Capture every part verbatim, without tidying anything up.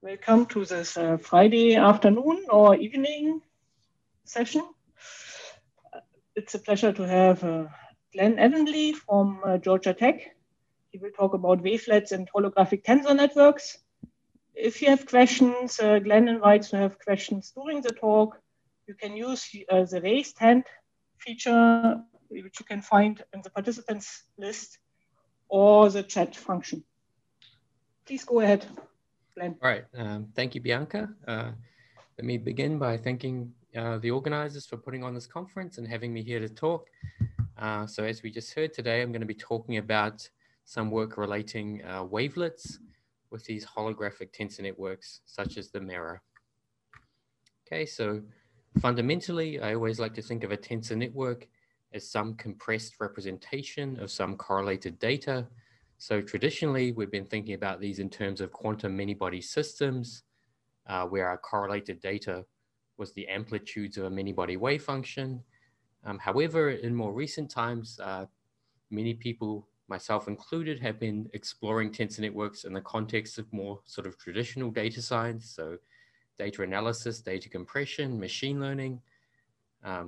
Welcome to this uh, Friday afternoon or evening session. Uh, it's a pleasure to have uh, Glenn Evanley from uh, Georgia Tech. He will talk about wavelets and holographic tensor networks. If you have questions, uh, Glenn invites to have questions during the talk. You can use uh, the raised hand feature, which you can find in the participants list, or the chat function. Please go ahead, Glenn. All right, um, thank you, Bianca. Uh, let me begin by thanking uh, the organizers for putting on this conference and having me here to talk. Uh, so as we just heard today, I'm going to be talking about some work relating uh, wavelets with these holographic tensor networks, such as the mirror. Okay, so fundamentally, I always like to think of a tensor network as some compressed representation of some correlated data. So traditionally, we've been thinking about these in terms of quantum many-body systems, uh, where our correlated data was the amplitudes of a many-body wave function. Um, however, in more recent times, uh, many people, myself included, have been exploring tensor networks in the context of more sort of traditional data science, so data analysis, data compression, machine learning, um,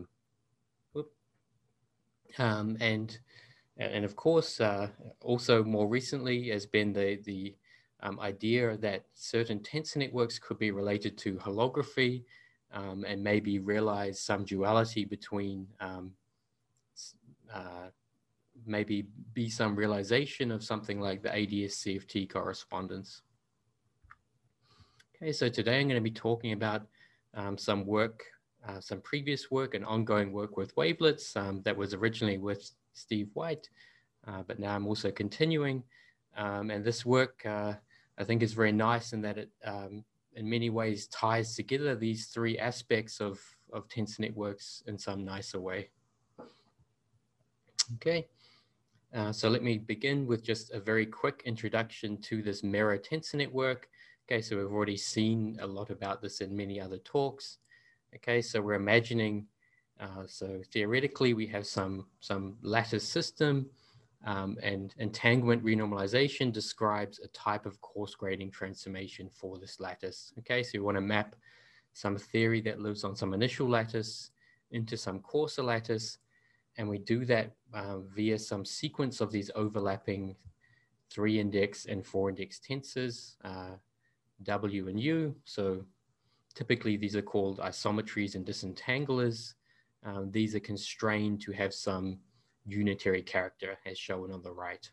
um, and And of course, uh, also more recently has been the, the um, idea that certain tensor networks could be related to holography um, and maybe realize some duality between, um, uh, maybe be some realization of something like the A D S C F T correspondence. Okay, so today I'm going to be talking about um, some work, uh, some previous work and ongoing work with wavelets um, that was originally with Steve White. Uh, but now I'm also continuing. Um, and this work, uh, I think, is very nice in that it, um, in many ways, ties together these three aspects of, of tensor networks in some nicer way. Okay, uh, so let me begin with just a very quick introduction to this mirror tensor network. Okay, so we've already seen a lot about this in many other talks. Okay, so we're imagining, uh, so theoretically, we have some, some lattice system. Um, and entanglement renormalization describes a type of coarse grading transformation for this lattice. Okay, so you want to map some theory that lives on some initial lattice into some coarser lattice, and we do that uh, via some sequence of these overlapping three index and four index tensors, uh, W and U. So typically these are called isometries and disentanglers. Um, these are constrained to have some unitary character as shown on the right.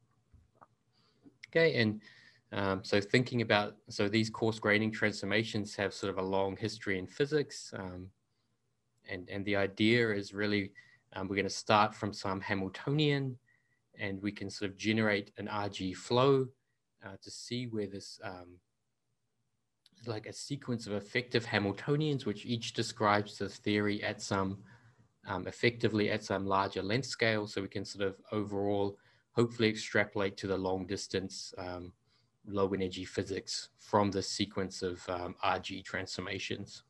Okay, and um, so thinking about, so these coarse grading transformations have sort of a long history in physics. Um, and, and the idea is really, um, we're going to start from some Hamiltonian and we can sort of generate an R G flow uh, to see where this, um, like a sequence of effective Hamiltonians, which each describes the theory at some Um, effectively at some larger length scale, so we can sort of overall hopefully extrapolate to the long distance um, low energy physics from the sequence of um, R G transformations.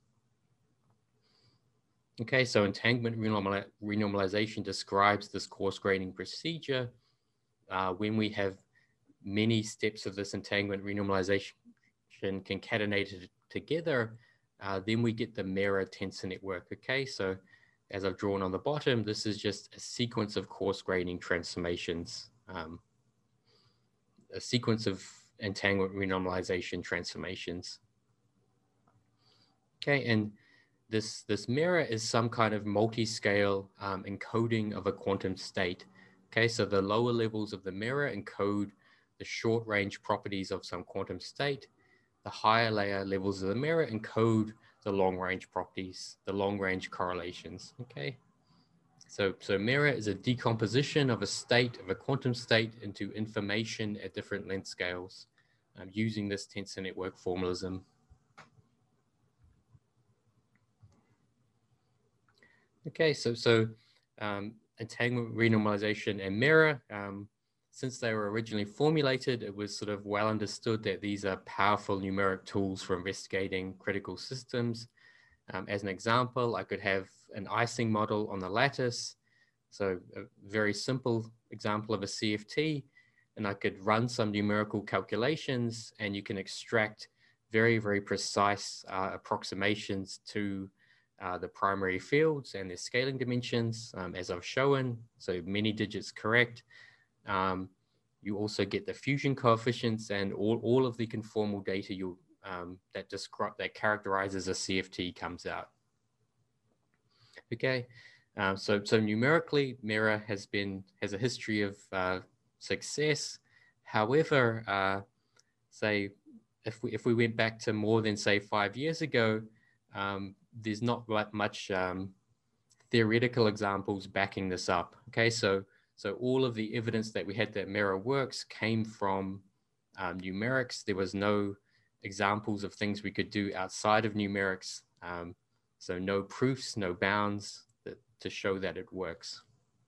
Okay, so entanglement renormal renormalization describes this coarse grading procedure. Uh, when we have many steps of this entanglement renormalization concatenated together, uh, then we get the mirror tensor network. Okay, so as I've drawn on the bottom, this is just a sequence of coarse grading transformations, um, a sequence of entanglement renormalization transformations. Okay, and this, this mirror is some kind of multi-scale um, encoding of a quantum state. Okay, so the lower levels of the mirror encode the short range properties of some quantum state. The higher layer levels of the mirror encode the long range properties, the long range correlations, okay? So, so mirror is a decomposition of a state, of a quantum state into information at different length scales um, using this tensor network formalism. Okay, so, so um, entanglement renormalization and mirror, um, since they were originally formulated, it was sort of well understood that these are powerful numeric tools for investigating critical systems. Um, as an example, I could have an Ising model on the lattice. So a very simple example of a C F T, and I could run some numerical calculations and you can extract very, very precise uh, approximations to uh, the primary fields and their scaling dimensions, um, as I've shown, so many digits correct. Um, you also get the fusion coefficients and all, all of the conformal data you um, that describe that characterizes a C F T comes out. Okay, um, so so numerically, Mera has been has a history of uh, success. However, uh, say if we if we went back to more than say five years ago, um, there's not that much um, theoretical examples backing this up. Okay, so so all of the evidence that we had that Mera works came from um, numerics. There was no examples of things we could do outside of numerics. Um, so no proofs, no bounds that, to show that it works.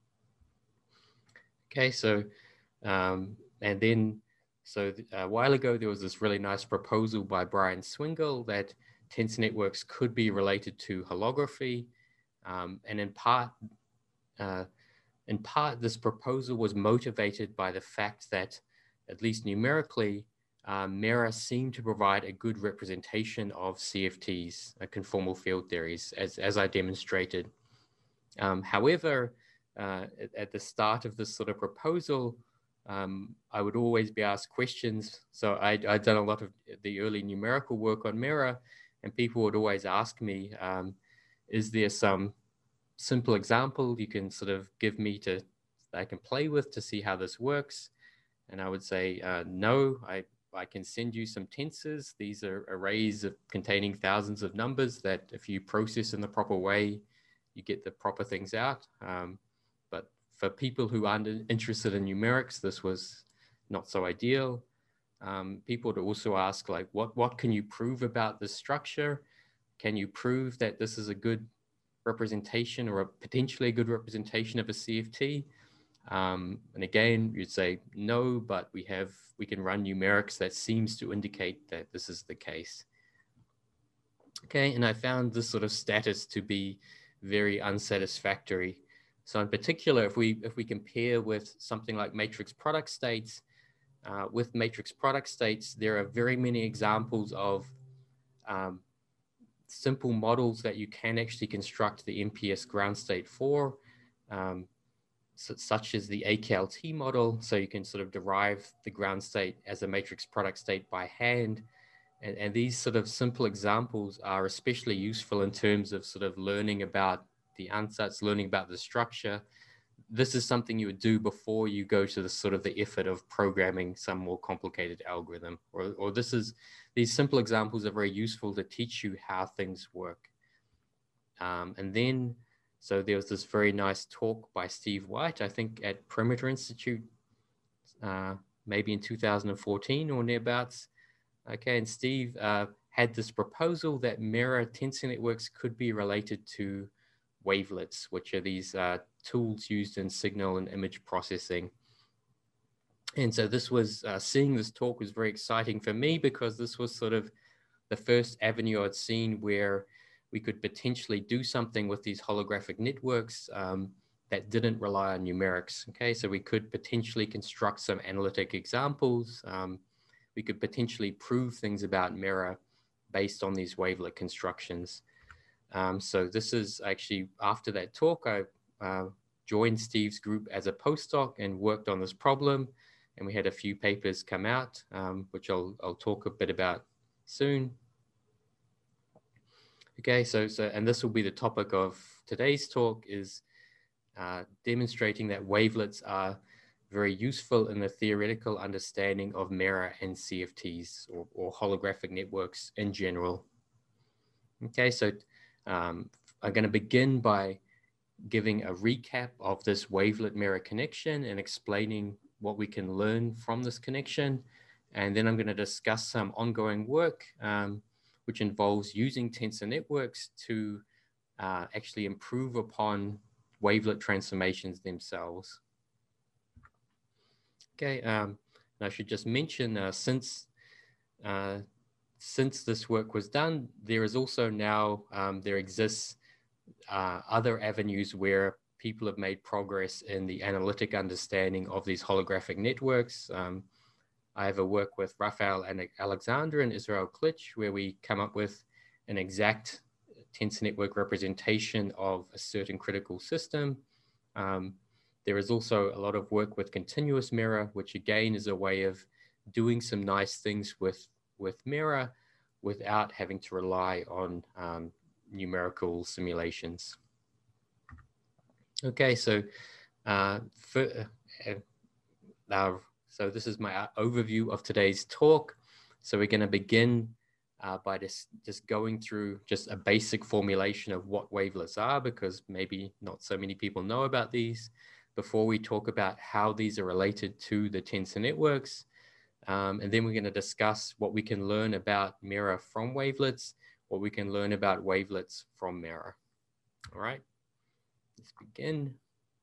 Okay, so um, and then so a while ago there was this really nice proposal by Brian Swingle that tensor networks could be related to holography, um, and in part. Uh, In part, this proposal was motivated by the fact that, at least numerically, uh, Mera seemed to provide a good representation of C F Ts, uh, conformal field theories, as, as I demonstrated. Um, however, uh, at, at the start of this sort of proposal, um, I would always be asked questions. So I'd, I'd done a lot of the early numerical work on Mera, and people would always ask me, um, is there some simple example you can sort of give me to that I can play with to see how this works? And I would say, uh, no, I, I can send you some tensors. These are arrays of containing thousands of numbers that if you process in the proper way, you get the proper things out. Um, but for people who aren't interested in numerics, this was not so ideal. Um, people would also ask, like, what, what can you prove about this structure? Can you prove that this is a good representation or a potentially a good representation of a C F T? Um, and again, you'd say no, but we have we can run numerics that seems to indicate that this is the case. Okay, and I found this sort of status to be very unsatisfactory. So in particular, if we if we compare with something like matrix product states, uh, with matrix product states, there are very many examples of um, simple models that you can actually construct the M P S ground state for, um, so, such as the A K L T model. So you can sort of derive the ground state as a matrix product state by hand. And, and these sort of simple examples are especially useful in terms of sort of learning about the ansatz, learning about the structure. This is something you would do before you go to the sort of the effort of programming some more complicated algorithm, or, or this is, these simple examples are very useful to teach you how things work. Um, and then, so there was this very nice talk by Steve White, I think at Perimeter Institute, uh, maybe in two thousand fourteen or nearabouts. Okay, and Steve uh, had this proposal that Mera tensor networks could be related to wavelets, which are these uh, tools used in signal and image processing. And so this was, uh, seeing this talk was very exciting for me because this was sort of the first avenue I'd seen where we could potentially do something with these holographic networks um, that didn't rely on numerics. Okay, so we could potentially construct some analytic examples. Um, we could potentially prove things about Mera based on these wavelet constructions. Um, so this is actually, after that talk, I uh, joined Steve's group as a postdoc and worked on this problem. And we had a few papers come out, um, which I'll, I'll talk a bit about soon. Okay, so, so, and this will be the topic of today's talk, is uh, demonstrating that wavelets are very useful in the theoretical understanding of Mera and C F Ts, or, or holographic networks in general. Okay, so um, I'm going to begin by giving a recap of this wavelet Mera connection and explaining what we can learn from this connection. And then I'm going to discuss some ongoing work, um, which involves using tensor networks to uh, actually improve upon wavelet transformations themselves. Okay, um, and I should just mention, uh, since uh, since this work was done, there is also now, um, there exists uh, other avenues where people have made progress in the analytic understanding of these holographic networks. Um, I have a work with Raphael and Alexander and Israel Klitsch, where we come up with an exact tensor network representation of a certain critical system. Um, there is also a lot of work with continuous mirror, which again is a way of doing some nice things with, with mirror without having to rely on um, numerical simulations. Okay, so uh, for, uh, uh, so this is my overview of today's talk. So we're going to begin uh, by just, just going through just a basic formulation of what wavelets are, because maybe not so many people know about these, before we talk about how these are related to the tensor networks. Um, and then we're going to discuss what we can learn about mirror from wavelets, what we can learn about wavelets from mirror. All right, let's begin.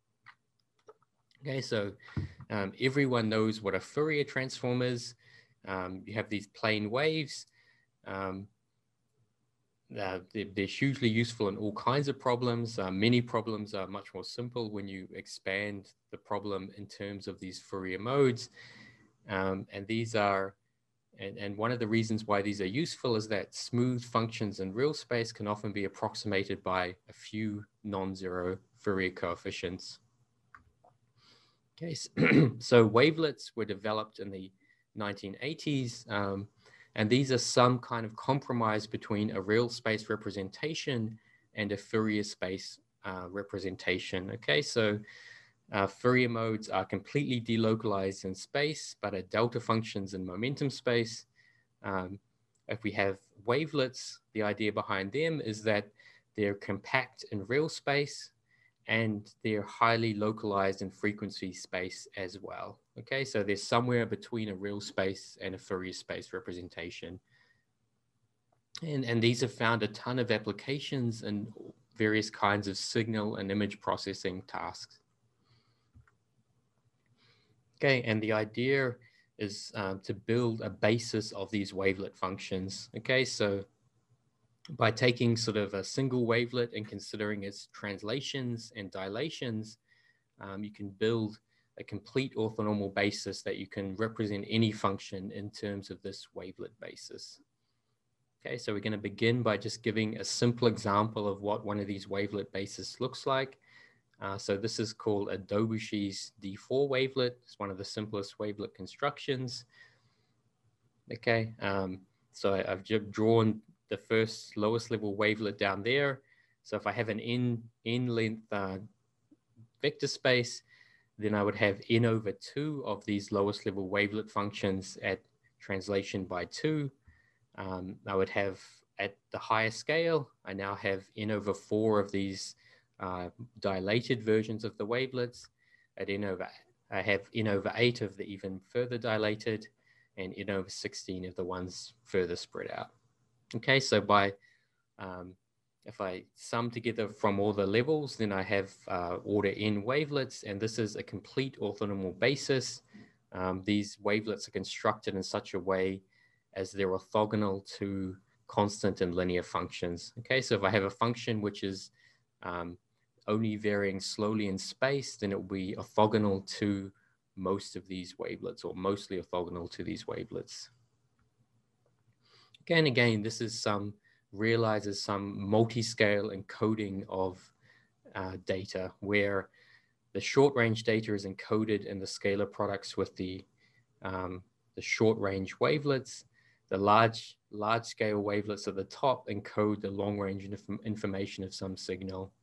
Okay, so um, everyone knows what a Fourier transform is. Um, you have these plane waves. Um, uh, they're, they're hugely useful in all kinds of problems. Uh, many problems are much more simple when you expand the problem in terms of these Fourier modes. Um, and these are, and, and one of the reasons why these are useful is that smooth functions in real space can often be approximated by a few non-zero Fourier coefficients. Okay, so wavelets were developed in the nineteen eighties, um, and these are some kind of compromise between a real space representation and a Fourier space uh, representation. Okay, so uh, Fourier modes are completely delocalized in space, but are delta functions in momentum space. Um, if we have wavelets, the idea behind them is that they're compact in real space, and they're highly localized in frequency space as well. Okay, so they're somewhere between a real space and a Fourier space representation. And, and these have found a ton of applications in various kinds of signal and image processing tasks. Okay, and the idea is um, to build a basis of these wavelet functions. Okay, so by taking sort of a single wavelet and considering its translations and dilations, um, you can build a complete orthonormal basis that you can represent any function in terms of this wavelet basis. Okay, so we're going to begin by just giving a simple example of what one of these wavelet bases looks like. Uh, so this is called a Dobushi's D four wavelet. It's one of the simplest wavelet constructions. Okay, um, so I, I've just drawn the first lowest level wavelet down there. So if I have an n, n length uh, vector space, then I would have n over two of these lowest level wavelet functions at translation by two. Um, I would have at the higher scale, I now have n over four of these uh, dilated versions of the wavelets. At n over, I have n over eight of the even further dilated, and n over sixteen of the ones further spread out. Okay, so by um, if I sum together from all the levels, then I have uh, order n wavelets, and this is a complete orthonormal basis. Um, these wavelets are constructed in such a way as they're orthogonal to constant and linear functions. Okay, so if I have a function which is um, only varying slowly in space, then it will be orthogonal to most of these wavelets, or mostly orthogonal to these wavelets. Again, again, this is some realizes some multi-scale encoding of uh, data, where the short range data is encoded in the scalar products with the, um, the short range wavelets. The large, large scale wavelets at the top encode the long range inf information of some signal.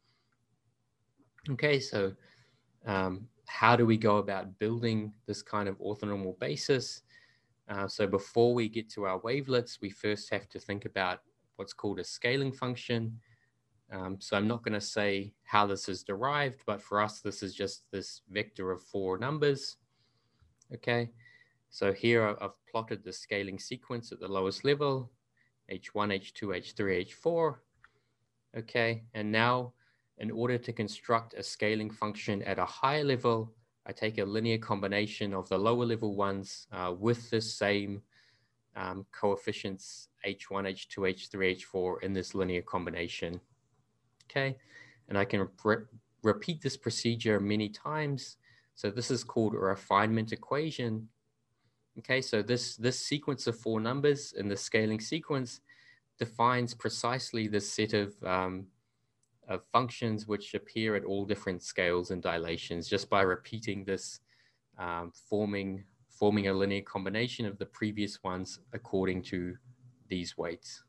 Okay, so um, how do we go about building this kind of orthonormal basis? Uh, so before we get to our wavelets, we first have to think about what's called a scaling function. Um, so I'm not going to say how this is derived, but for us, this is just this vector of four numbers. Okay, so here I've plotted the scaling sequence at the lowest level, H one, H two, H three, H four. Okay, and now in order to construct a scaling function at a higher level, I take a linear combination of the lower level ones uh, with the same um, coefficients H one, H two, H three, H four in this linear combination. Okay, and I can re repeat this procedure many times. So this is called a refinement equation, Okay, so this, this sequence of four numbers in the scaling sequence defines precisely this set of, um, of functions which appear at all different scales and dilations just by repeating this, um, forming, forming a linear combination of the previous ones according to these weights.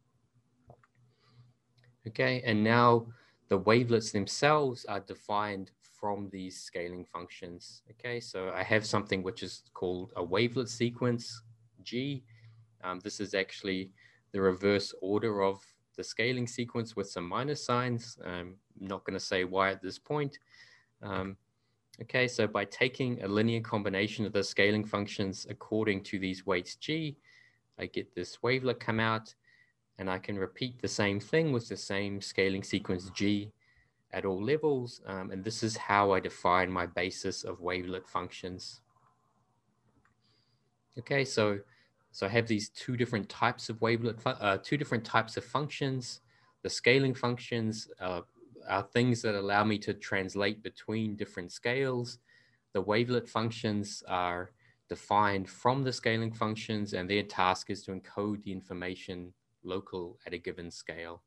Okay, and now the wavelets themselves are defined from these scaling functions. Okay, so I have something which is called a wavelet sequence, G. Um, this is actually the reverse order of the scaling sequence with some minus signs. I'm not going to say why at this point. Um, okay, so by taking a linear combination of the scaling functions according to these weights G, I get this wavelet come out, and I can repeat the same thing with the same scaling sequence G at all levels. Um, and this is how I define my basis of wavelet functions. Okay, so, so I have these two different types of wavelet, uh, two different types of functions. The scaling functions uh, are things that allow me to translate between different scales. The wavelet functions are defined from the scaling functions, and their task is to encode the information local at a given scale.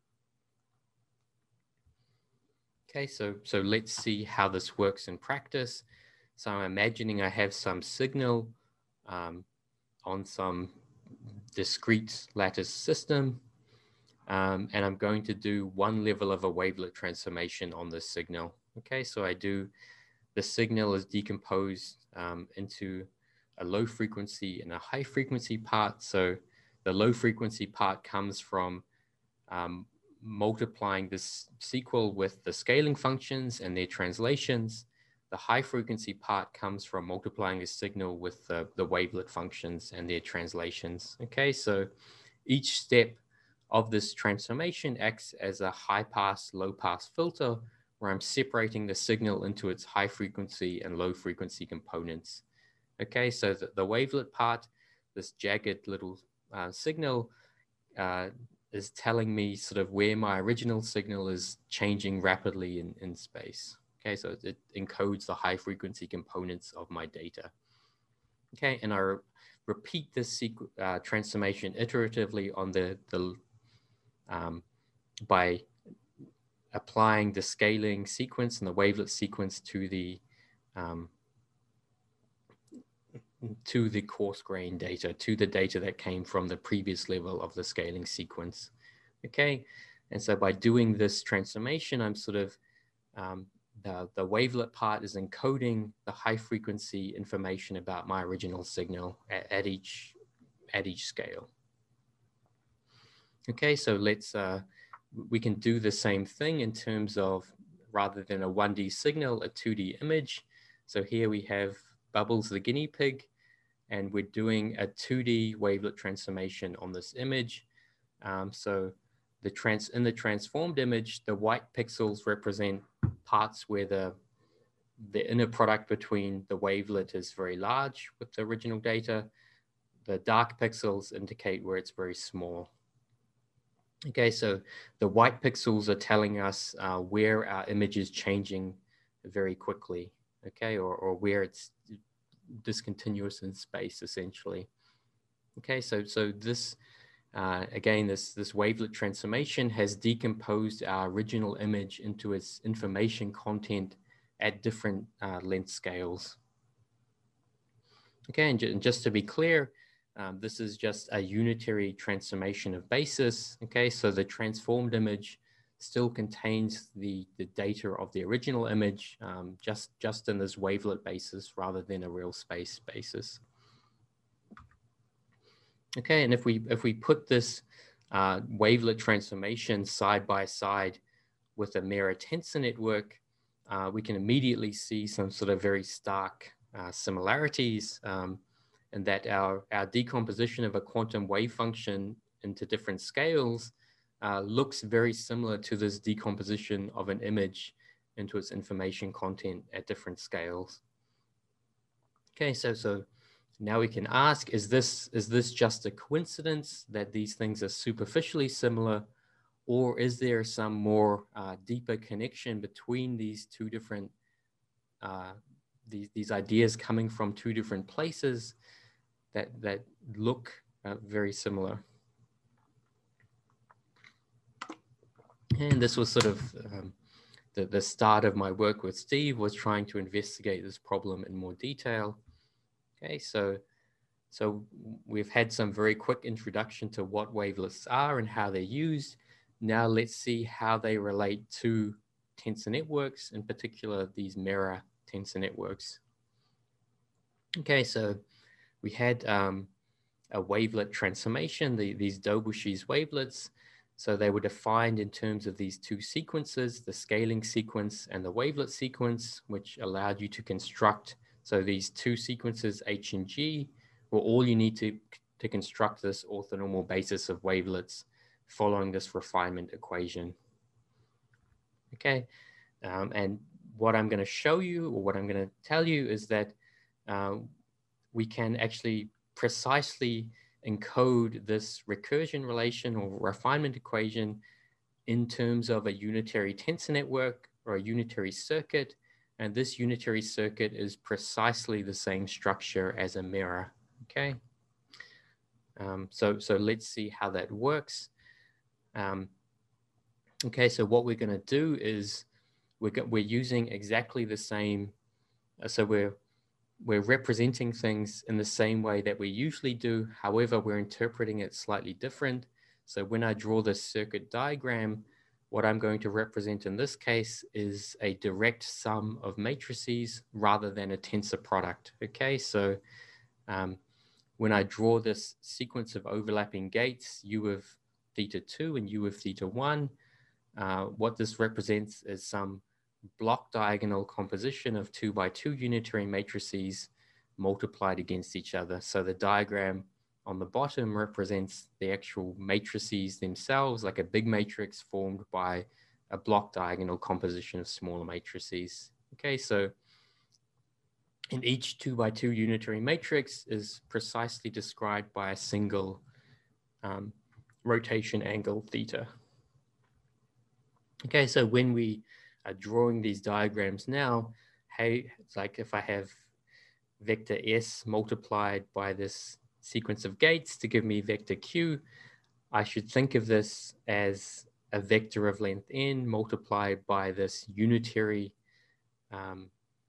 Okay, so, so let's see how this works in practice. So I'm imagining I have some signal um, on some discrete lattice system, um, and I'm going to do one level of a wavelet transformation on this signal. Okay, so I do, the signal is decomposed um, into a low frequency and a high frequency part. So the low frequency part comes from um, multiplying this sequel with the scaling functions and their translations. The high frequency part comes from multiplying the signal with the, the wavelet functions and their translations. Okay, so each step of this transformation acts as a high pass, low pass filter, where I'm separating the signal into its high frequency and low frequency components. Okay, so the, the wavelet part, this jagged little uh, signal, uh, is telling me sort of where my original signal is changing rapidly in, in space. Okay, so it encodes the high frequency components of my data. Okay, and I re repeat this uh, transformation iteratively on the, the um, by applying the scaling sequence and the wavelet sequence to the um, to the coarse grain data, to the data that came from the previous level of the scaling sequence. Okay, and so by doing this transformation, I'm sort of, um, the, the wavelet part is encoding the high frequency information about my original signal at, at, each, at each scale. Okay, so let's, uh, we can do the same thing in terms of, rather than a one D signal, a two D image. So here we have Bubbles the guinea pig, and we're doing a two D wavelet transformation on this image. Um, so the trans in the transformed image, the white pixels represent parts where the, the inner product between the wavelet is very large with the original data. The dark pixels indicate where it's very small. Okay, so the white pixels are telling us uh, where our image is changing very quickly, okay, or, or where it's discontinuous in space, essentially. Okay, so so this uh, again, this this wavelet transformation has decomposed our original image into its information content at different uh, length scales. Okay, and, and just to be clear, um, this is just a unitary transformation of basis. Okay, so the transformed image still contains the, the data of the original image, um, just, just in this wavelet basis rather than a real space basis. Okay, and if we, if we put this uh, wavelet transformation side by side with a mirror tensor network, uh, we can immediately see some sort of very stark uh, similarities, um, and that our, our decomposition of a quantum wave function into different scales uh, looks very similar to this decomposition of an image into its information content at different scales. Okay, so, so now we can ask, is this, is this just a coincidence that these things are superficially similar, or is there some more uh, deeper connection between these two different, uh, these, these ideas coming from two different places? that, that look uh, very similar. And this was sort of um, the, the start of my work with Steve, was trying to investigate this problem in more detail. Okay, so, so we've had some very quick introduction to what wavelets are and how they're used. Now let's see how they relate to tensor networks, in particular these mirror tensor networks. Okay, so we had um, a wavelet transformation, the, these Dobushi's wavelets. So they were defined in terms of these two sequences, the scaling sequence and the wavelet sequence, which allowed you to construct. So these two sequences, H and G, were all you need to, to construct this orthonormal basis of wavelets following this refinement equation. Okay, um, and what I'm going to show you, or what I'm going to tell you, is that uh, we can actually precisely encode this recursion relation or refinement equation in terms of a unitary tensor network or a unitary circuit. And this unitary circuit is precisely the same structure as a mirror. Okay. Um, so, so let's see how that works. Um, okay, so what we're going to do is we're, we're using exactly the same. Uh, so we're We're representing things in the same way that we usually do. However, we're interpreting it slightly different. So when I draw this circuit diagram, what I'm going to represent in this case is a direct sum of matrices rather than a tensor product. Okay, so um, when I draw this sequence of overlapping gates, U of theta two and U of theta one, uh, what this represents is some block diagonal composition of two by two unitary matrices multiplied against each other. So the diagram on the bottom represents the actual matrices themselves, like a big matrix formed by a block diagonal composition of smaller matrices. Okay, so in each two by two unitary matrix is precisely described by a single um, rotation angle theta. Okay, so when we are drawing these diagrams now, hey, it's like if I have vector S multiplied by this sequence of gates to give me vector Q, I should think of this as a vector of length n multiplied by this unitary, um,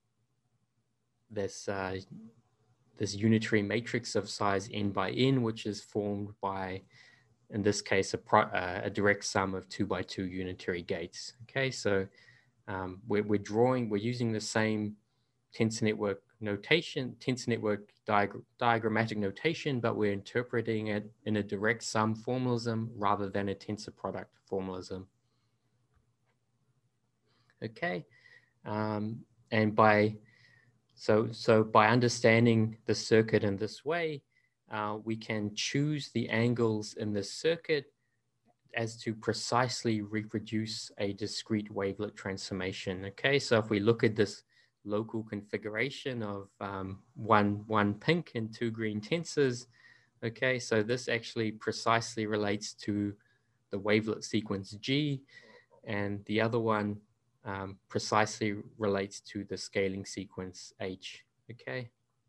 this, uh, this unitary matrix of size n by n, which is formed by, in this case, a, pro, uh, a direct sum of two by two unitary gates. Okay, so um, we're, we're drawing, we're using the same tensor network notation, tensor network diag diagrammatic notation, but we're interpreting it in a direct sum formalism rather than a tensor product formalism. Okay, um, and by so so by understanding the circuit in this way, uh, we can choose the angles in this circuit as to precisely reproduce a discrete wavelet transformation. Okay, so if we look at this local configuration of um, one, one pink and two green tensors, okay, so this actually precisely relates to the wavelet sequence G, and the other one um, precisely relates to the scaling sequence H, okay?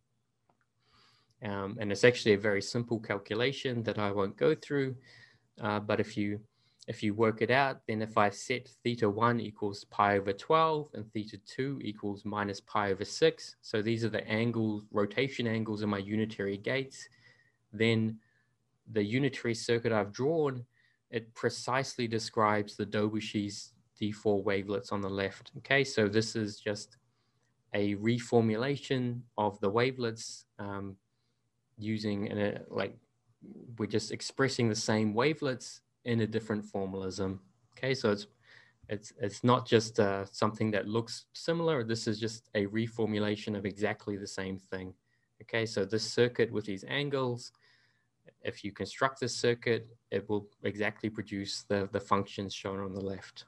Um, and it's actually a very simple calculation that I won't go through, uh, but if you If you work it out, then if I set theta one equals pi over twelve and theta two equals minus pi over six, so these are the angles, rotation angles in my unitary gates, then the unitary circuit I've drawn, it precisely describes the Dobushi's D four wavelets on the left. Okay, so this is just a reformulation of the wavelets um, using, a, like, we're just expressing the same wavelets in a different formalism. Okay, so it's it's it's not just uh, something that looks similar. This is just a reformulation of exactly the same thing. Okay, so this circuit with these angles, if you construct this circuit, it will exactly produce the, the functions shown on the left.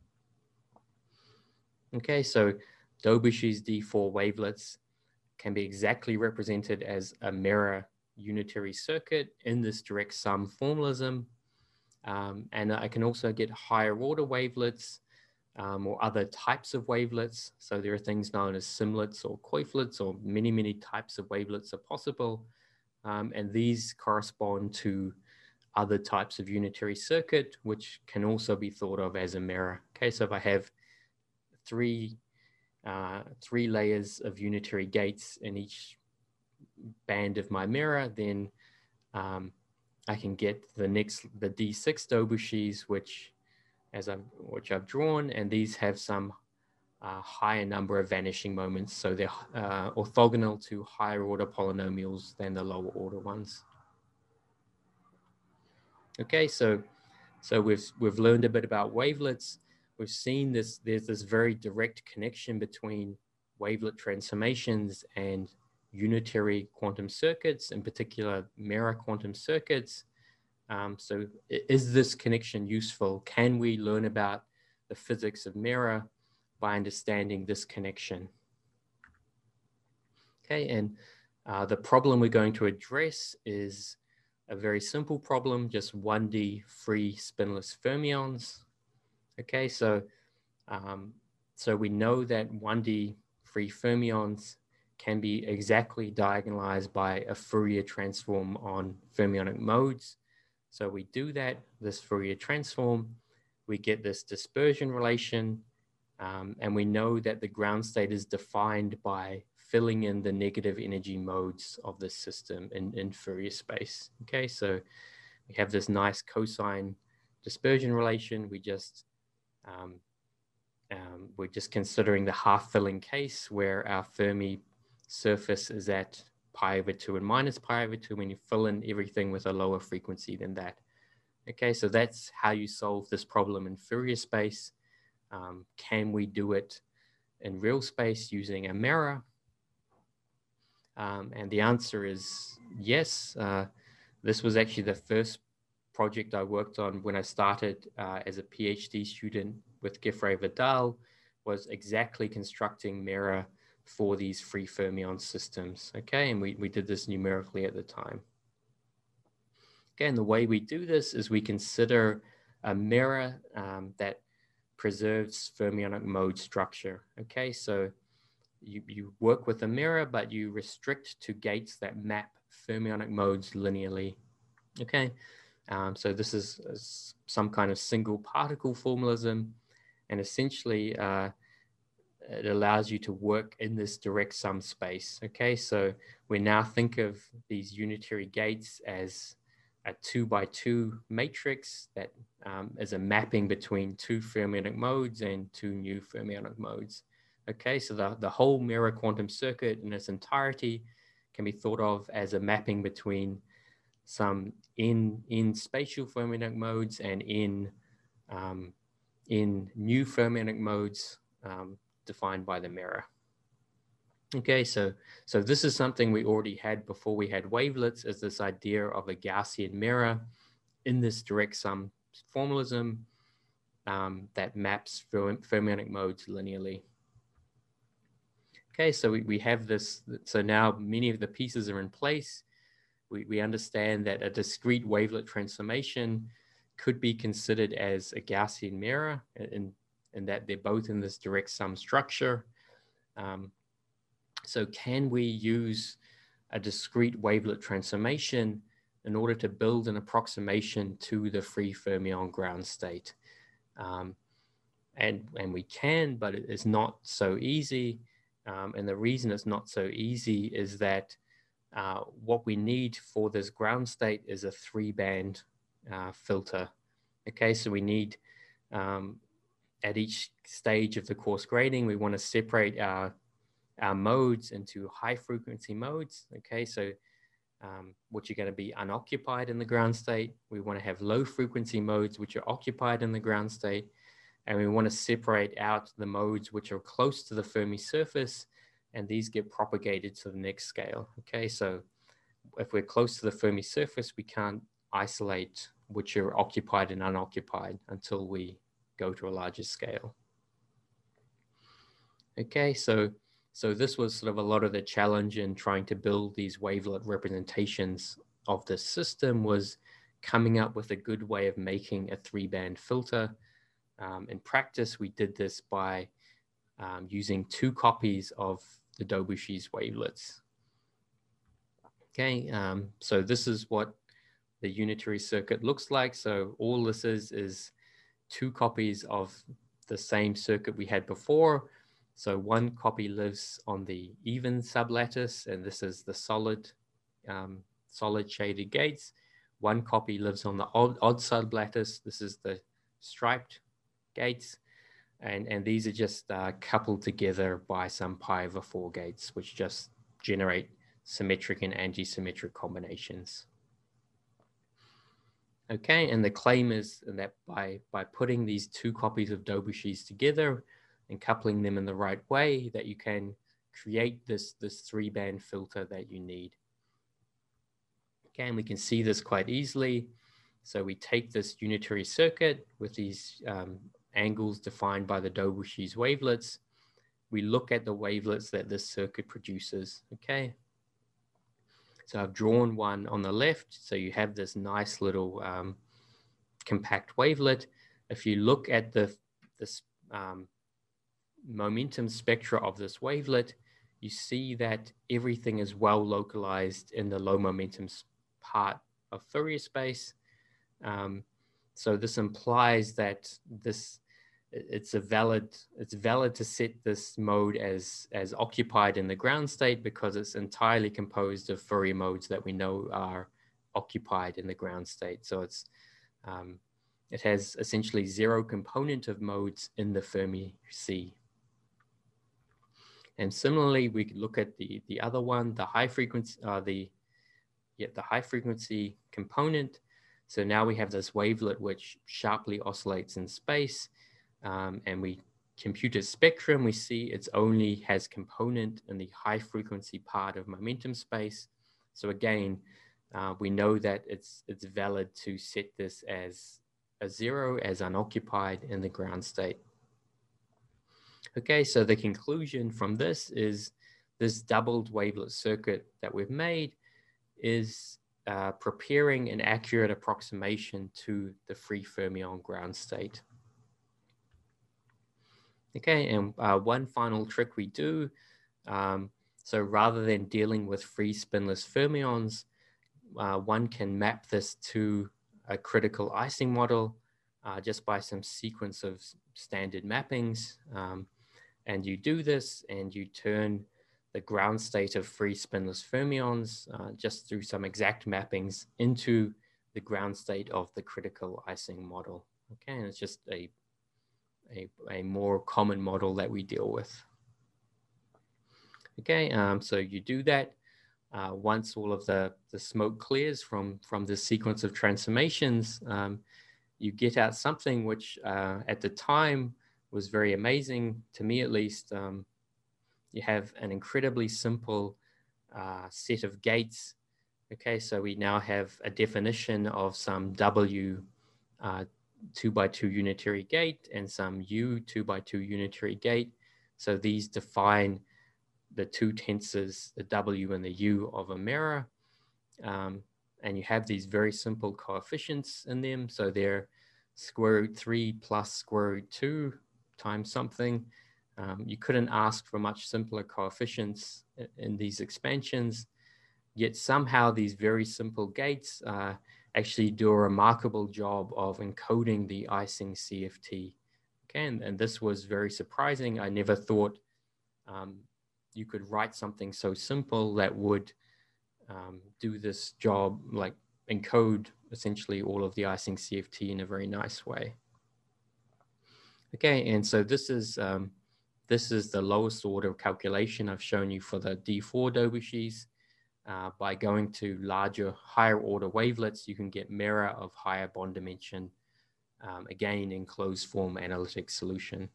Okay, so Dobushi's D four wavelets can be exactly represented as a mirror unitary circuit in this direct sum formalism. Um, and I can also get higher order wavelets um, or other types of wavelets. So there are things known as simlets or coiflets, or many, many types of wavelets are possible. um, and these correspond to other types of unitary circuit, which can also be thought of as a mirror. Okay, so if I have three, uh, three layers of unitary gates in each band of my mirror, then um, I can get the next, the D six Dobushis, which as I've, which I've drawn, and these have some uh, higher number of vanishing moments. So they're uh, orthogonal to higher order polynomials than the lower order ones. Okay, so so we've we've learned a bit about wavelets. We've seen this, there's this very direct connection between wavelet transformations and unitary quantum circuits, in particular mirror quantum circuits. Um, so is this connection useful? Can we learn about the physics of mirror by understanding this connection? Okay, and uh, the problem we're going to address is a very simple problem, just one D free spinless fermions. Okay, so, um, so we know that one D free fermions can be exactly diagonalized by a Fourier transform on fermionic modes. So we do that, this Fourier transform, we get this dispersion relation, um, and we know that the ground state is defined by filling in the negative energy modes of the system in, in Fourier space. Okay, so we have this nice cosine dispersion relation. We just, um, um, we're just considering the half filling case where our Fermi surface is at pi over two and minus pi over two when you fill in everything with a lower frequency than that. Okay, so that's how you solve this problem in Fourier space. Um, can we do it in real space using a mirror? Um, and the answer is yes. Uh, this was actually the first project I worked on when I started uh, as a PhD student with Geoffrey Vidal, was exactly constructing mirror for these free fermion systems. Okay, and we, we did this numerically at the time. Okay, and the way we do this is we consider a mirror um, that preserves fermionic mode structure. Okay, so you, you work with a mirror, but you restrict to gates that map fermionic modes linearly. Okay, um, so this is, is some kind of single particle formalism, and essentially uh, it allows you to work in this direct sum space. Okay, so we now think of these unitary gates as a two by two matrix that um, is a mapping between two fermionic modes and two new fermionic modes. Okay, so the, the whole mirror quantum circuit in its entirety can be thought of as a mapping between some in, in spatial fermionic modes and in, um, in new fermionic modes um, defined by the mirror. Okay, so, so this is something we already had before we had wavelets, is this idea of a Gaussian mirror in this direct sum formalism um, that maps fermionic modes linearly. Okay, so we, we have this, so now many of the pieces are in place. We, we understand that a discrete wavelet transformation could be considered as a Gaussian mirror, and, and that they're both in this direct sum structure. Um, so can we use a discrete wavelet transformation in order to build an approximation to the free fermion ground state? Um, and, and we can, but it is not so easy. Um, and the reason it's not so easy is that uh, what we need for this ground state is a three band uh, filter. Okay, so we need, um, at each stage of the coarse grading, we want to separate our, our modes into high frequency modes. Okay, so um, which are going to be unoccupied in the ground state. We want to have low frequency modes which are occupied in the ground state. And we want to separate out the modes which are close to the Fermi surface, and these get propagated to the next scale. Okay, so if we're close to the Fermi surface, we can't isolate which are occupied and unoccupied until we go to a larger scale. Okay, so, so this was sort of a lot of the challenge in trying to build these wavelet representations of this system, was coming up with a good way of making a three band filter. Um, in practice, we did this by um, using two copies of the Dobushi's wavelets. Okay, um, so this is what the unitary circuit looks like. So all this is is two copies of the same circuit we had before. So one copy lives on the even sublattice, and this is the solid, um, solid shaded gates. One copy lives on the odd, odd sublattice. This is the striped gates. And, and these are just uh, coupled together by some pi over four gates, which just generate symmetric and anti-symmetric combinations. Okay, and the claim is that by, by putting these two copies of Dobushi's together and coupling them in the right way, that you can create this, this three-band filter that you need. Okay, and we can see this quite easily. So we take this unitary circuit with these um, angles defined by the Dobushi's wavelets. We look at the wavelets that this circuit produces, okay? So I've drawn one on the left. So you have this nice little um, compact wavelet. If you look at the this um, momentum spectra of this wavelet, you see that everything is well localized in the low momentum part of Fourier space. Um, so this implies that this it's a valid it's valid to set this mode as as occupied in the ground state because it's entirely composed of Fourier modes that we know are occupied in the ground state. So it's um, it has essentially zero component of modes in the Fermi sea. And similarly, we could look at the the other one, the high frequency, uh, the yeah, the high frequency component. So now we have this wavelet which sharply oscillates in space. Um, and we compute its spectrum, we see it only has component in the high frequency part of momentum space. So again, uh, we know that it's, it's valid to set this as a zero, as unoccupied in the ground state. Okay, so the conclusion from this is this doubled wavelet circuit that we've made is uh, preparing an accurate approximation to the free fermion ground state. Okay, and uh, one final trick we do, um, so rather than dealing with free spinless fermions, uh, one can map this to a critical Ising model uh, just by some sequence of standard mappings. Um, and you do this and you turn the ground state of free spinless fermions uh, just through some exact mappings into the ground state of the critical Ising model. Okay, and it's just a A, a more common model that we deal with. Okay, um, so you do that. Uh, once all of the, the smoke clears from, from this sequence of transformations, um, you get out something which uh, at the time was very amazing, to me at least. Um, you have an incredibly simple uh, set of gates. Okay, so we now have a definition of some W uh, two by two unitary gate and some U two by two unitary gate. So these define the two tensors, the W and the U of a mirror. Um, and you have these very simple coefficients in them. So they're square root three plus square root two times something. Um, you couldn't ask for much simpler coefficients in, in these expansions, yet somehow these very simple gates uh, actually do a remarkable job of encoding the Ising C F T. Okay, and, and this was very surprising. I never thought um, you could write something so simple that would um, do this job, like encode essentially all of the Ising C F T in a very nice way. Okay, and so this is um, this is the lowest order calculation I've shown you for the D four Dobushis. Uh, by going to larger, higher order wavelets, you can get mirror of higher bond dimension, um, again in closed form analytic solution.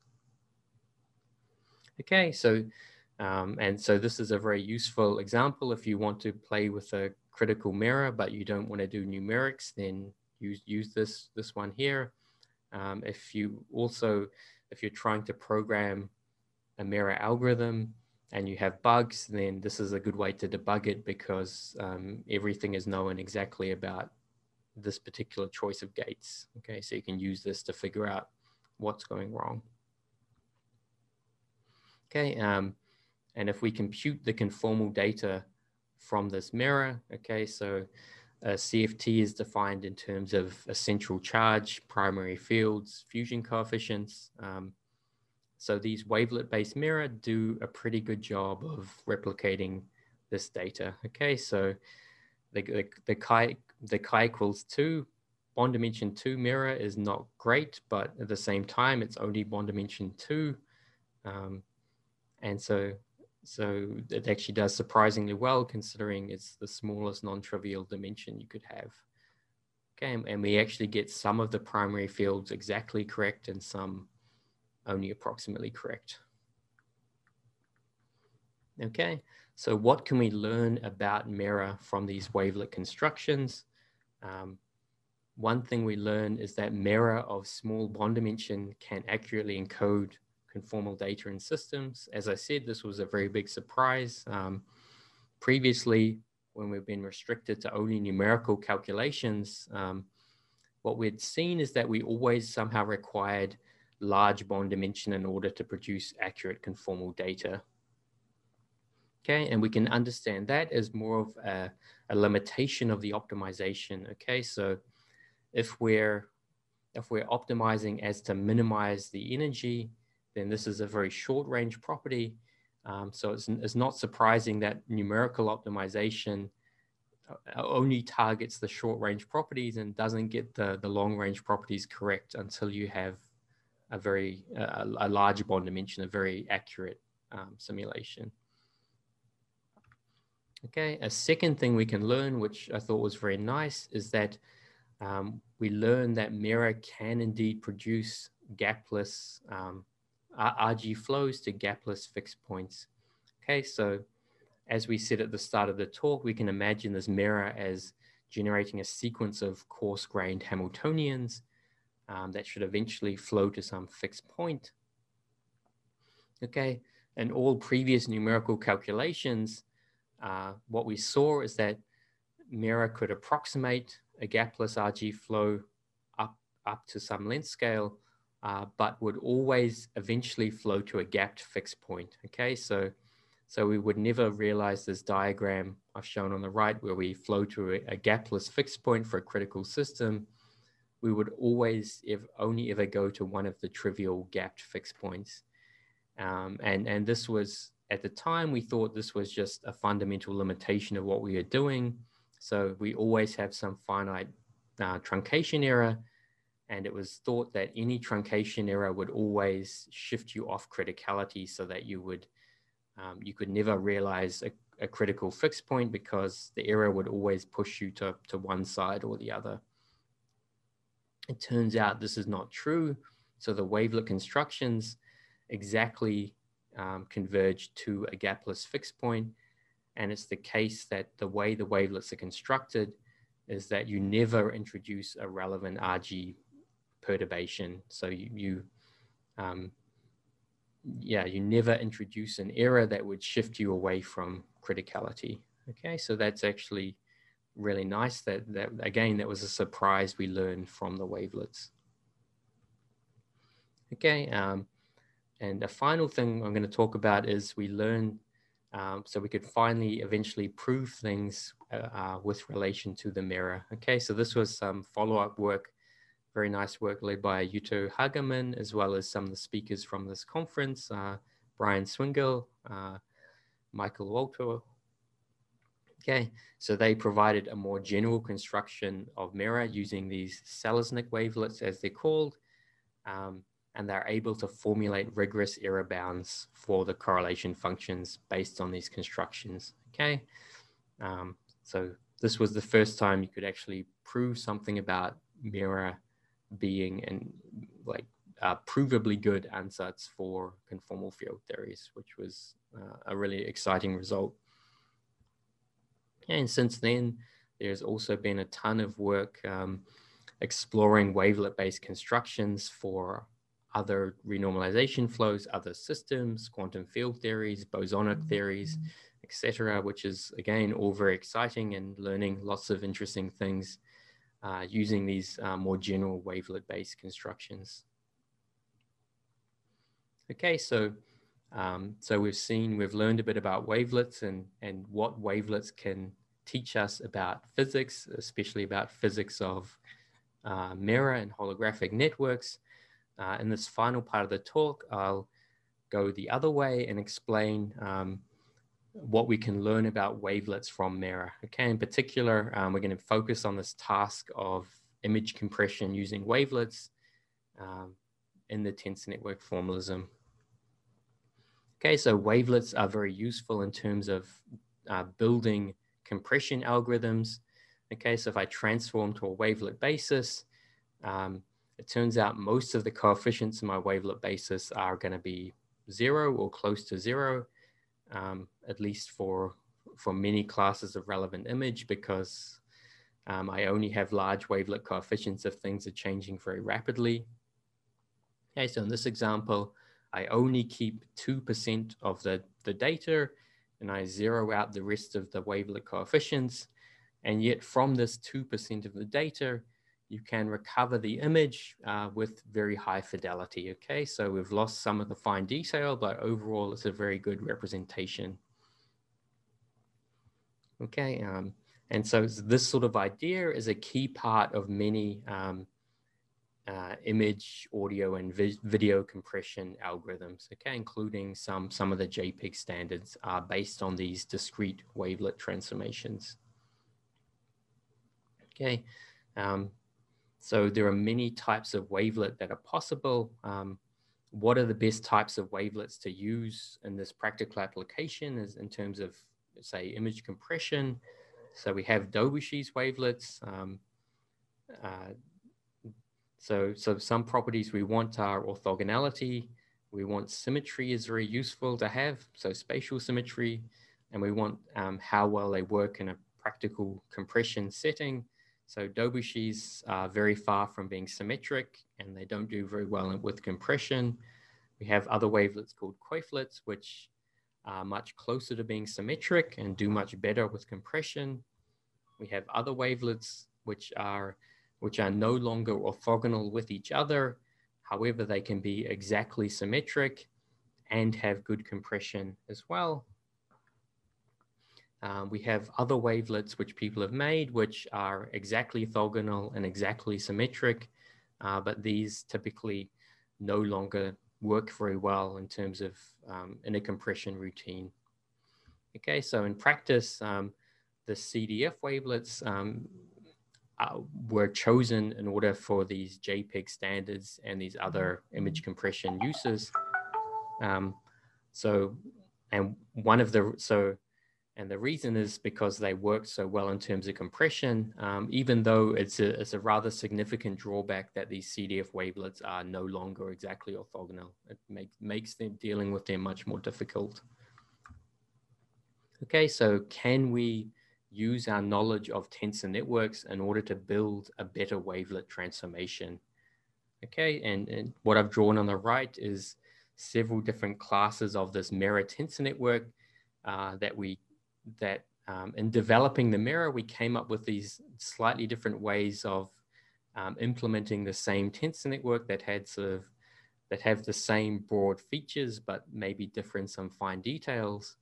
Okay, so, um, and so this is a very useful example. If you want to play with a critical mirror, but you don't want to do numerics, then use, use this, this one here. Um, if you also, if you're trying to program a mirror algorithm, and you have bugs, then this is a good way to debug it because um, everything is known exactly about this particular choice of gates. Okay, so you can use this to figure out what's going wrong. Okay, um, and if we compute the conformal data from this mirror. Okay, so a C F T is defined in terms of a central charge, primary fields, fusion coefficients. Um, so these wavelet-based mirror do a pretty good job of replicating this data. Okay, so the, the, the chi the chi equals two, bond dimension two mirror is not great, but at the same time, it's only bond dimension two. Um, and so, so it actually does surprisingly well considering it's the smallest non-trivial dimension you could have. Okay, and, and we actually get some of the primary fields exactly correct and some only approximately correct. Okay, so what can we learn about mirror from these wavelet constructions? Um, one thing we learn is that mirror of small bond dimension can accurately encode conformal data in systems. As I said, this was a very big surprise. Um, previously, when we've been restricted to only numerical calculations, um, what we'd seen is that we always somehow required large bond dimension in order to produce accurate conformal data. Okay, and we can understand that as more of a, a limitation of the optimization. Okay, so if we're if we're optimizing as to minimize the energy, then this is a very short range property. Um, so it's, it's not surprising that numerical optimization only targets the short range properties and doesn't get the, the long range properties correct until you have a very a, a large bond dimension, a very accurate um, simulation. Okay, a second thing we can learn, which I thought was very nice, is that um, we learn that mirror can indeed produce gapless um, R G flows to gapless fixed points. Okay, so as we said at the start of the talk, we can imagine this mirror as generating a sequence of coarse-grained Hamiltonians um, that should eventually flow to some fixed point. Okay, and all previous numerical calculations, uh, what we saw is that mirror could approximate a gapless R G flow up, up to some length scale, uh, but would always eventually flow to a gapped fixed point. Okay, so, so we would never realize this diagram I've shown on the right where we flow to a, a gapless fixed point for a critical system. We would always if only ever go to one of the trivial gapped fixed points. Um, and, and this was, at the time, we thought this was just a fundamental limitation of what we are doing. So we always have some finite uh, truncation error, and it was thought that any truncation error would always shift you off criticality so that you would, um, you could never realize a, a critical fixed point because the error would always push you to, to one side or the other. It turns out this is not true. So the wavelet constructions exactly um, converge to a gapless fixed point. And it's the case that the way the wavelets are constructed is that you never introduce a relevant R G perturbation. So you, you um, yeah, you never introduce an error that would shift you away from criticality. Okay, so that's actually really nice. That, that again, that was a surprise we learned from the wavelets. Okay, um, and the final thing I'm going to talk about is we learn um, so we could finally eventually prove things uh, uh, with relation to the mirror. Okay, so this was some follow-up work, very nice work led by Yuto Hagemann, as well as some of the speakers from this conference, uh, Brian Swingle, uh, Michael Walter. Okay, so they provided a more general construction of mirror using these Selesnik wavelets, as they're called. Um, and they're able to formulate rigorous error bounds for the correlation functions based on these constructions, okay? Um, so this was the first time you could actually prove something about mirror being and like uh, provably good ansatz for conformal field theories, which was uh, a really exciting result. And since then, there's also been a ton of work um, exploring wavelet-based constructions for other renormalization flows, other systems, quantum field theories, bosonic theories, et cetera, which is, again, all very exciting and learning lots of interesting things uh, using these uh, more general wavelet-based constructions. Okay, so Um, so we've seen, we've learned a bit about wavelets and, and what wavelets can teach us about physics, especially about physics of uh, mirror and holographic networks. Uh, in this final part of the talk, I'll go the other way and explain um, what we can learn about wavelets from mirror. Okay, in particular, um, we're going to focus on this task of image compression using wavelets um, in the tensor network formalism. Okay, so wavelets are very useful in terms of uh, building compression algorithms. Okay, so if I transform to a wavelet basis, um, it turns out most of the coefficients in my wavelet basis are going to be zero or close to zero, um, at least for, for many classes of relevant image, because um, I only have large wavelet coefficients if things are changing very rapidly. Okay, so in this example, I only keep two percent of the, the data and I zero out the rest of the wavelet coefficients. And yet from this two percent of the data, you can recover the image uh, with very high fidelity, okay? So we've lost some of the fine detail, but overall it's a very good representation. Okay, um, and so this sort of idea is a key part of many um, uh, image, audio, and vi video compression algorithms, okay, including some, some of the JPEG standards are based on these discrete wavelet transformations. Okay, um, so there are many types of wavelet that are possible. Um, what are the best types of wavelets to use in this practical application is in terms of, say, image compression. So we have Dobushi's wavelets. Um, uh, so, so some properties we want are orthogonality. We want symmetry is very useful to have, so spatial symmetry. And we want um, how well they work in a practical compression setting. So Dobushi's are very far from being symmetric and they don't do very well with compression. We have other wavelets called Quafelets, which are much closer to being symmetric and do much better with compression. We have other wavelets which are, which are no longer orthogonal with each other. However, they can be exactly symmetric and have good compression as well. Um, we have other wavelets which people have made, which are exactly orthogonal and exactly symmetric, uh, but these typically no longer work very well in terms of um, in a compression routine. Okay, so in practice, um, the C D F wavelets um, uh, were chosen in order for these JPEG standards and these other image compression uses. Um, so, and one of the, so, And the reason is because they work so well in terms of compression, um, even though it's a, it's a rather significant drawback that these C D F wavelets are no longer exactly orthogonal. It make, makes them dealing with them much more difficult. Okay, so can we use our knowledge of tensor networks in order to build a better wavelet transformation? Okay, and, and what I've drawn on the right is several different classes of this mirror tensor network uh, that we that um, in developing the mirror, we came up with these slightly different ways of um, implementing the same tensor network that had sort of, that have the same broad features, but maybe differ in some fine details.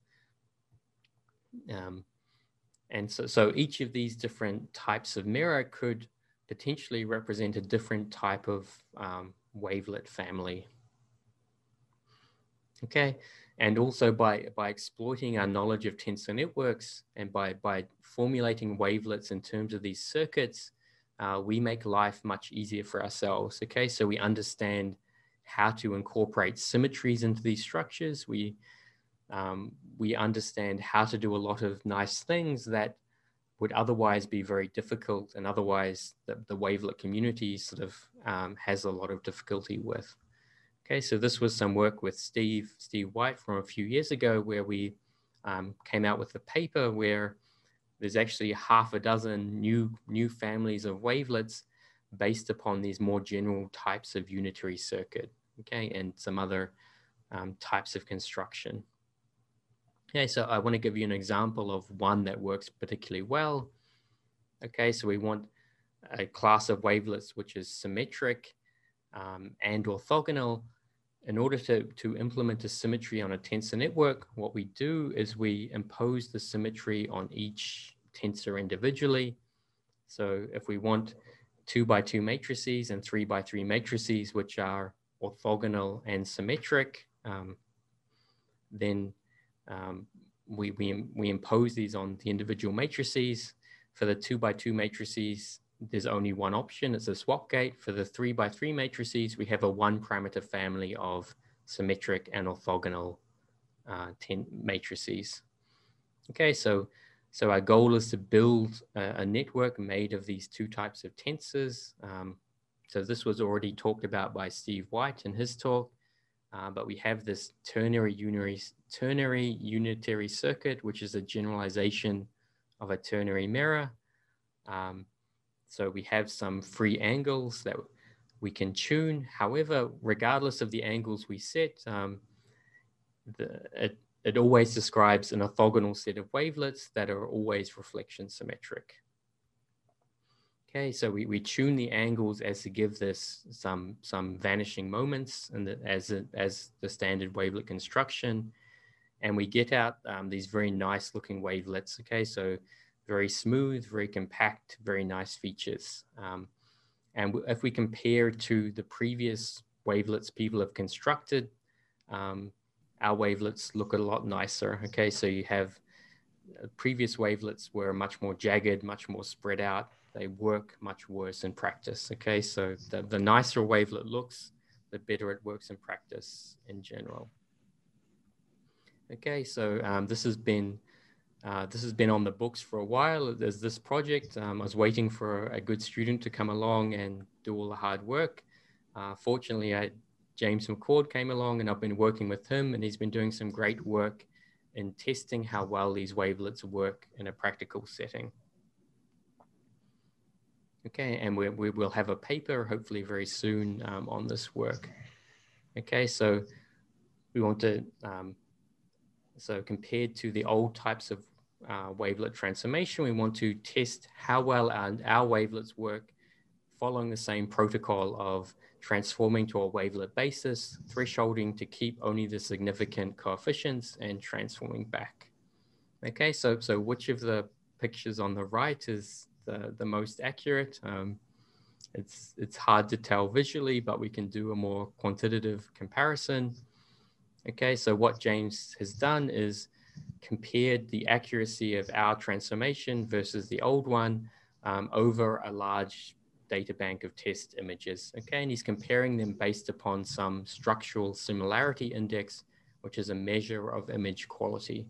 Um, and so, so each of these different types of mirror could potentially represent a different type of um, wavelet family. Okay. And also by, by exploiting our knowledge of tensor networks and by, by formulating wavelets in terms of these circuits, uh, we make life much easier for ourselves, okay? So we understand how to incorporate symmetries into these structures. We, um, we understand how to do a lot of nice things that would otherwise be very difficult and otherwise the, the wavelet community sort of um, has a lot of difficulty with. Okay, so this was some work with Steve, Steve White from a few years ago where we um, came out with a paper where there's actually half a dozen new, new families of wavelets based upon these more general types of unitary circuit, okay, and some other um, types of construction. Okay, so I want to give you an example of one that works particularly well. Okay, so we want a class of wavelets which is symmetric um, and orthogonal. in order to, to implement a symmetry on a tensor network, what we do is we impose the symmetry on each tensor individually. So if we want two by two matrices and three by three matrices, which are orthogonal and symmetric, um, then um, we, we, we impose these on the individual matrices. For the two by two matrices, there's only one option, it's a swap gate. For the three by three matrices, we have a one parameter family of symmetric and orthogonal uh, ten matrices. Okay, so, so our goal is to build a, a network made of these two types of tensors. Um, so this was already talked about by Steve White in his talk, uh, but we have this ternary unitary, ternary unitary circuit, which is a generalization of a ternary mirror. Um, So we have some free angles that we can tune. However, regardless of the angles we set, um, the, it, it always describes an orthogonal set of wavelets that are always reflection symmetric. Okay, so we, we tune the angles as to give this some, some vanishing moments and the, as, a, as the standard wavelet construction. And we get out um, these very nice looking wavelets, okay? So very smooth, very compact, very nice features. Um, and if we compare to the previous wavelets people have constructed, um, our wavelets look a lot nicer, okay? So you have uh, previous wavelets were much more jagged, much more spread out. They work much worse in practice, okay? So the, the nicer a wavelet looks, the better it works in practice in general. Okay, so um, this has been Uh, this has been on the books for a while. There's this project. Um, I was waiting for a good student to come along and do all the hard work. Uh, fortunately, I, James McCord came along and I've been working with him, and he's been doing some great work in testing how well these wavelets work in a practical setting. Okay, and we, we will have a paper hopefully very soon um, on this work. Okay, so we want to, um, so compared to the old types of Uh, wavelet transformation, we want to test how well our, our wavelets work following the same protocol of transforming to a wavelet basis, thresholding to keep only the significant coefficients, and transforming back. Okay, so, so which of the pictures on the right is the, the most accurate? Um, it's, it's hard to tell visually, but we can do a more quantitative comparison. Okay, so what James has done is compared the accuracy of our transformation versus the old one um, over a large data bank of test images. Okay, and he's comparing them based upon some structural similarity index, which is a measure of image quality.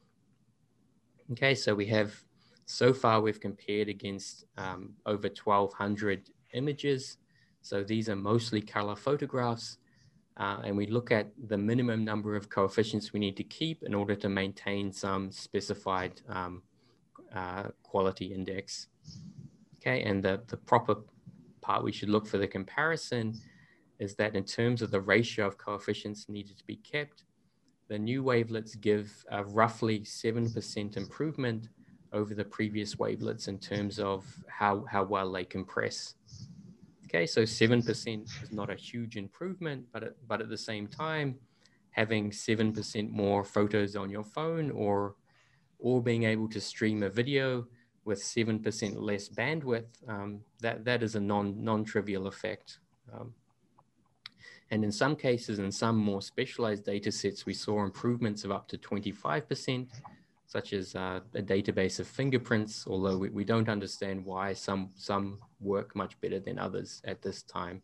Okay, so we have, so far we've compared against um, over twelve hundred images. So these are mostly color photographs. Uh, and we look at the minimum number of coefficients we need to keep in order to maintain some specified um, uh, quality index. Okay, and the, the proper part we should look for the comparison is that in terms of the ratio of coefficients needed to be kept, the new wavelets give a roughly seven percent improvement over the previous wavelets in terms of how, how well they compress. Okay, so seven percent is not a huge improvement, but at, but at the same time, having seven percent more photos on your phone or, or being able to stream a video with seven percent less bandwidth, um, that, that is a non, non-trivial effect. Um, and in some cases, in some more specialized data sets, we saw improvements of up to twenty-five percent, such as uh, a database of fingerprints, although we, we don't understand why some, some work much better than others at this time.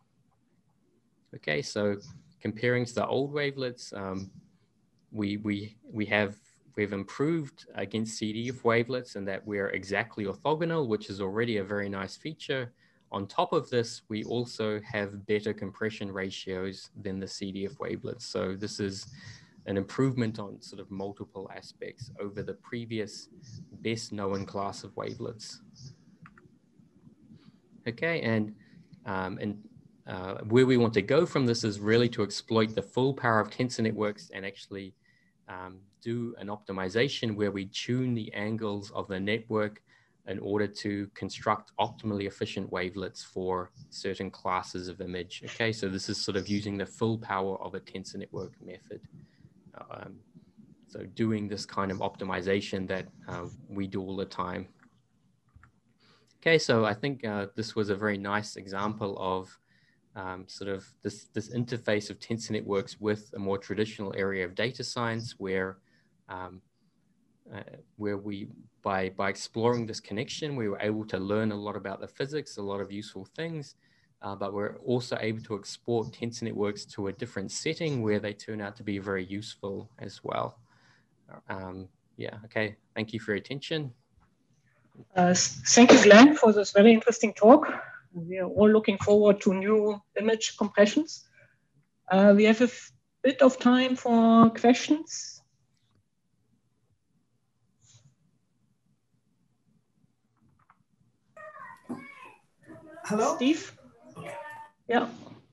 Okay, so comparing to the old wavelets, um, we, we, we have, we've improved against C D F wavelets in that we're exactly orthogonal, which is already a very nice feature. On top of this, we also have better compression ratios than the C D F wavelets. So this is an improvement on sort of multiple aspects over the previous best known class of wavelets. Okay, and, um, and uh, where we want to go from this is really to exploit the full power of tensor networks and actually um, do an optimization where we tune the angles of the network in order to construct optimally efficient wavelets for certain classes of image. Okay, so this is sort of using the full power of a tensor network method. Um, so doing this kind of optimization that uh, we do all the time. Okay, so I think uh, this was a very nice example of um, sort of this, this interface of tensor networks with a more traditional area of data science where um, uh, where we, by, by exploring this connection, we were able to learn a lot about the physics, a lot of useful things, uh, but we're also able to export tensor networks to a different setting where they turn out to be very useful as well. Um, yeah, okay, thank you for your attention. Uh, thank you, Glenn, for this very interesting talk. We are all looking forward to new image compressions. Uh, we have a bit of time for questions. Hello? Steve? Yeah.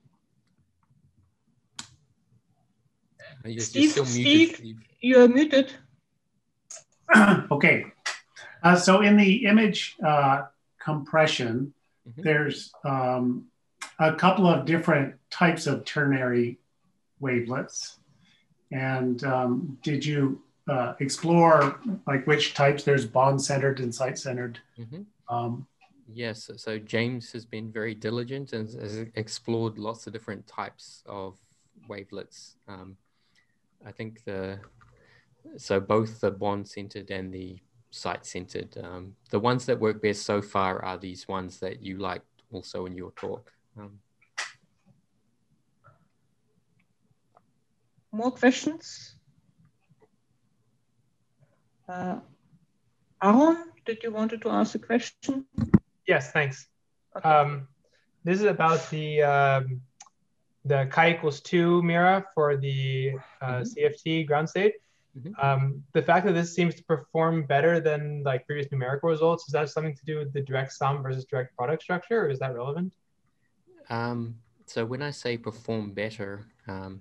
You're, Steve, you're still muted, Steve, Steve. You're muted. Okay. Uh, so in the image uh, compression, mm-hmm. there's um, a couple of different types of ternary wavelets. And um, did you uh, explore like which types? There's bond-centered and site-centered. Mm-hmm. um, Yes, so James has been very diligent and has explored lots of different types of wavelets. Um, I think the, so both the bond-centered and the site-centered, um, the ones that work best so far are these ones that you liked also in your talk. Um, More questions? Uh, Aaron, did you want to ask a question? Yes, thanks. Okay. Um, this is about the um, the chi equals two Mira for the uh, mm-hmm. C F T ground state. Mm-hmm. um, the fact that this seems to perform better than like previous numerical results, is that something to do with the direct sum versus direct product structure, or is that relevant? Um, so when I say perform better, um,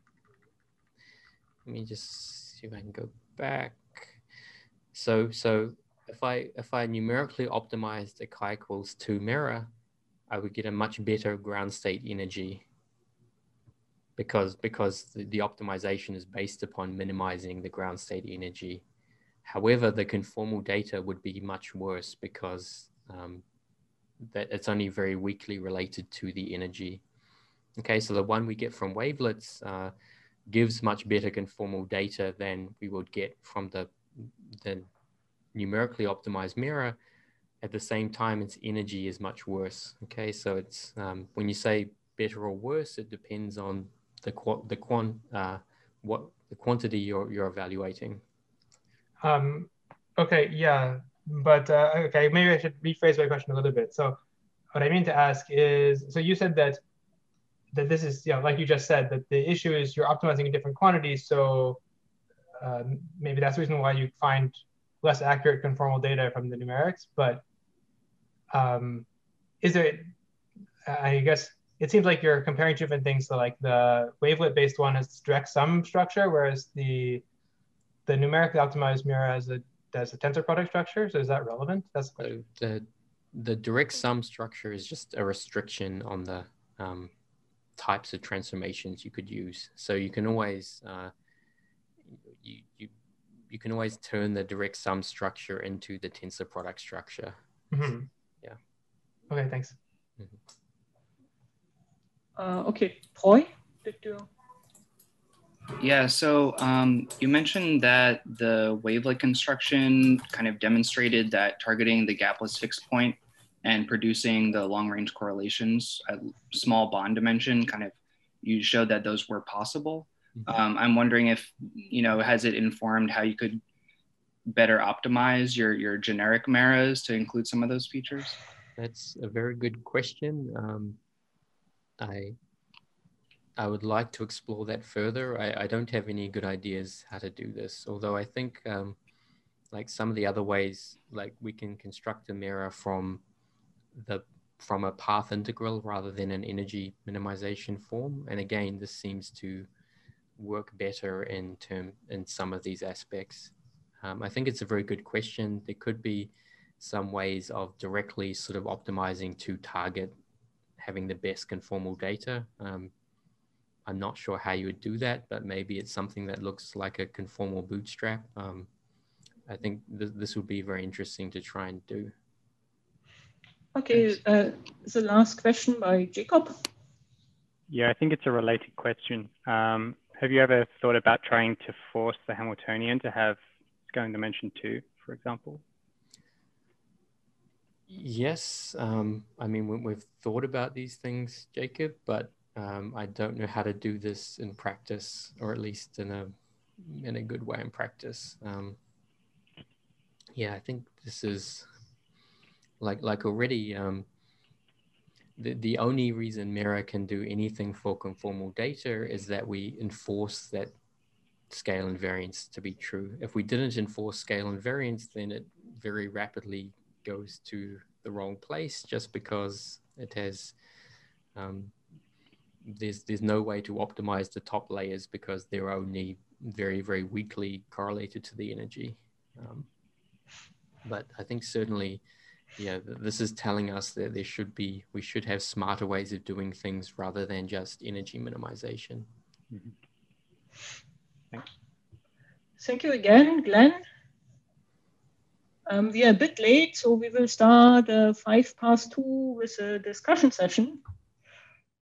let me just see if I can go back. So, so if I if I numerically optimized a chi equals two mirror, I would get a much better ground state energy because because the, the optimization is based upon minimizing the ground state energy. However, the conformal data would be much worse because um, that it's only very weakly related to the energy. Okay, so the one we get from wavelets uh, gives much better conformal data than we would get from the the numerically optimized mirror. At the same time, its energy is much worse. Okay, so it's um, when you say better or worse, it depends on the qu the quant uh, what the quantity you're you're evaluating. Um, okay, yeah, but uh, okay, maybe I should rephrase my question a little bit. So, what I mean to ask is, so you said that that this is, yeah, like you just said, that the issue is you're optimizing in different quantities. So um, maybe that's the reason why you find less accurate conformal data from the numerics. But um, is there, I guess, it seems like you're comparing two different things. So like the wavelet-based one has direct sum structure, whereas the the numerically optimized mirror has a has a tensor product structure. So is that relevant? That's the question. So the the direct sum structure is just a restriction on the um, types of transformations you could use. So you can always uh, you you you can always turn the direct sum structure into the tensor product structure. Mm-hmm. Yeah. Okay, thanks. Mm-hmm. Uh, okay, Troy, did you? Yeah, so um, you mentioned that the wavelet construction kind of demonstrated that targeting the gapless fixed point and producing the long-range correlations at small bond dimension, kind of, you showed that those were possible. Mm-hmm. um, I'm wondering if, you know, has it informed how you could better optimize your, your generic mirrors to include some of those features? That's a very good question. Um, I I would like to explore that further. I, I don't have any good ideas how to do this, although I think um, like some of the other ways, like we can construct a mirror from the from a path integral rather than an energy minimization form. And again, this seems to work better in term in some of these aspects. Um, I think it's a very good question. There could be some ways of directly sort of optimizing to target having the best conformal data. Um, I'm not sure how you would do that, but maybe it's something that looks like a conformal bootstrap. Um, I think th this would be very interesting to try and do. Okay, uh, the last question by Jacob. Yeah, I think it's a related question. Um, have you ever thought about trying to force the Hamiltonian to have scaling dimension two, for example? Yes, um, I mean, we, we've thought about these things, Jacob, but um, I don't know how to do this in practice, or at least in a in a good way in practice. Um, yeah, I think this is like like already. Um, the the only reason Mera can do anything for conformal data is that we enforce that scale invariance to be true. If we didn't enforce scale invariance, then it very rapidly goes to the wrong place, just because it has um, there's there's no way to optimize the top layers because they're only very very weakly correlated to the energy. Um, but I think certainly, yeah, this is telling us that there should be we should have smarter ways of doing things rather than just energy minimization. Mm-hmm. Thanks. Thank you again, Glenn. Um, we are a bit late, so we will start uh, five past two with a discussion session.